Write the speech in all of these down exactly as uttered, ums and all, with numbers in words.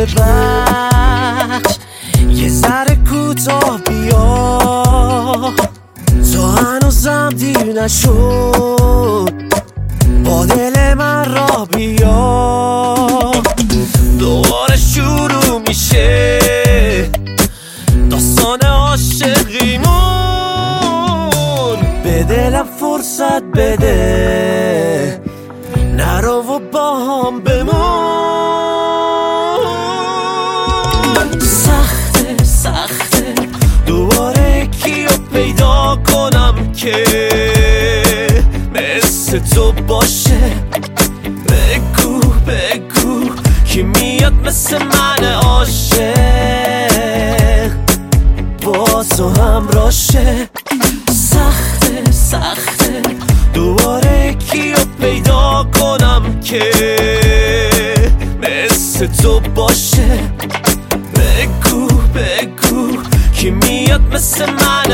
ببخش، یه ذره کوتاه بیا، تو هنوزم دیر نشد، با دل من را بیا. دوباره شروع میشه داستان عاشقیمون، به دلم فرصت بده، نرو و با هم بمون. سخته سخته دوباره کیو پیدا کنم که مثل تو باشه، بگو بگو کی میاد مثل من عاشق با تو همراه شه. سخته سخته دوباره کیو پیدا کنم که مثل تو باشه، بگو بگو کی میاد مثل من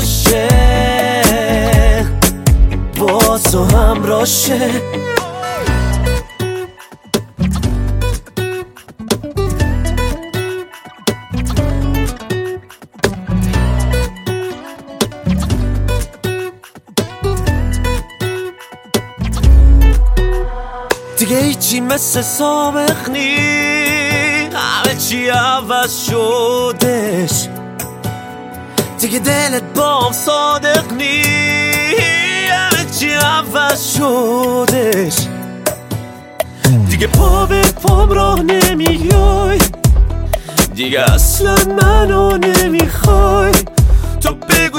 عاشق با تو همراه شه. دیگه هیچی مثل سابق نی، همه چی عوض شدش، دیگه دلت با هم صادق نی، همه چی عوض شدش، دیگه پا به پام راه نمیای، دیگه اصلا منو نمیخوای. تو بگو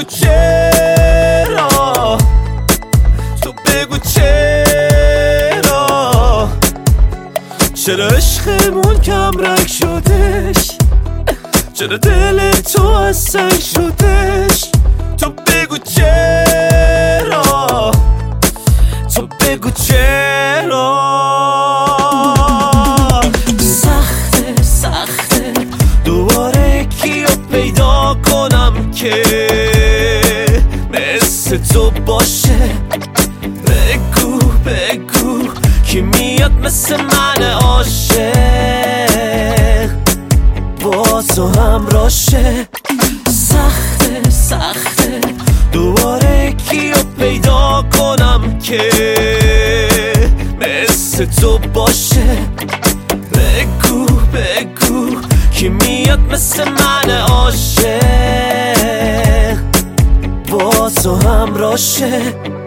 چرا، تو بگو چرا، چرا عشقمون کم رنگ شدش، چرا دل تو از سنگ شدش. تو بگو چرا، تو بگو چرا. سخته سخته دوباره کیو پیدا کنم که مثل تو باشه، بگو بگو کی میاد مثل من عاشق با تو همراه شه. سخته سخته دوباره کیو پیدا کنم که مثل تو باشه، بگو بگو کی میاد مثل من عاشق با تو همراه شه.